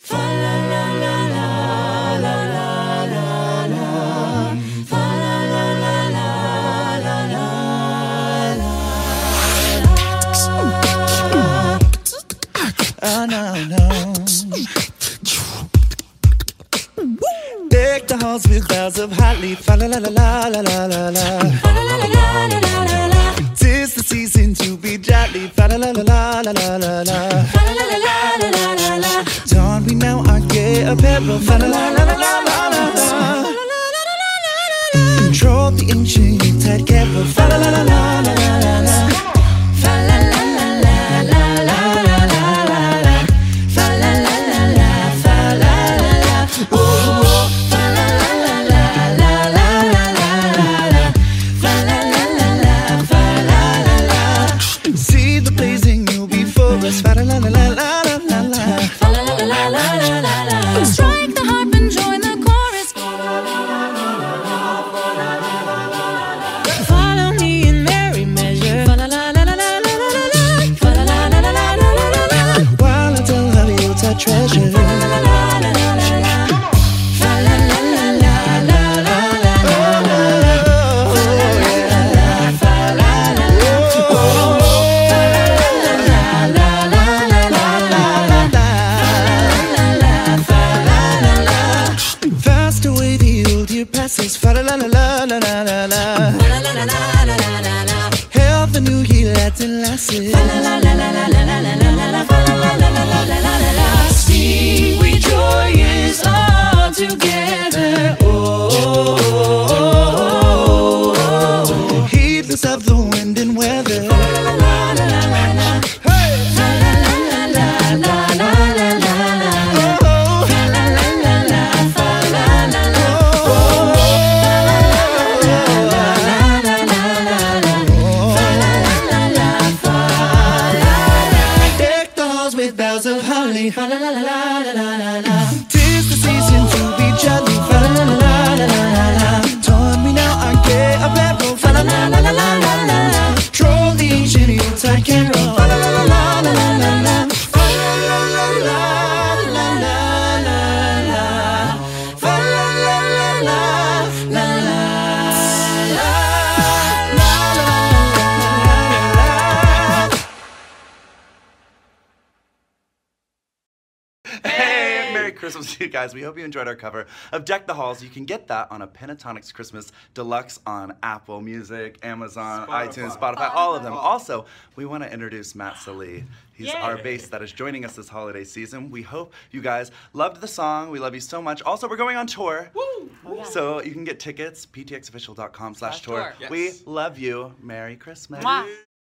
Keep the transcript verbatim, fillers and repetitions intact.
Fa la la la la la la la la. Fa la la la la la la la. Oh no no. Deck the halls with boughs of holly. Fa la la la la la la la la. Fa la la la la la la la. 'Tis the season to be jolly. Fa la la la la la la la la. Fa la la la la la la la. Don we now our gay apparel. Fa la la la la la la la. Control the ancient Yuletide carol. Fa la la la la la la la. Fa la la la la la la la la la. Fa la la la la. Fa la la la. Ooh. Fa la la la la la la la la. Fa la la la la. Fa la la la. See the blazing new before us. Fa la la la la la la la. Fa la la la la la la la. Strike the harp and join the chorus. Follow me in merry measure. Fa la la la la la la la la. Fa la la la la la la la la. While I tell how you touch treasure. Fa la la la la la la la. Fa la la la la la la la la. Fa la la la la. Fa la la la. Oh, fa la la la la la la la la la. Fa la la la. Fa la la la. Fast away the old year passes. Fa la la la la la la la la. Fa la la la la la la la la. Hail the new year, lads and lasses. Fa la la la la la la la la la la. Fa la la la la la la la la. Sing we joyous all together. Oh, oh, oh, oh. Heedless of the wind and weather. Fa la la la la la la la. Hey. Fa la la la la la la la la la. Oh. Fa la la la la. Fa la la la. Oh. Fa la la la la la la la. Fa la la la la. Fa la la. Deck the halls with boughs of holly. Fa la la la la la la la. 'Tis the season to be jolly. Fa la la la la la la la. Don we now our gay apparel. Fa la la la la la la la la. Troll the ancient Yuletide carol. Fa la la la la la la la la. Fa la la la la la la la la. Fa la la la la la la Hey, Merry Christmas to you guys. We hope you enjoyed our cover of Deck the Halls. You can get that on a Pentatonix Christmas Deluxe on Apple Music, Amazon, Spotify. iTunes, Spotify, all of them. Also, we want to introduce Matt Salih. He's Yay. our bass that is joining us this holiday season. We hope you guys loved the song. We love you so much. Also, we're going on tour. Woo! So you can get tickets, p t x official dot com slash tour. tour. We Yes. love you. Merry Christmas. Mwah.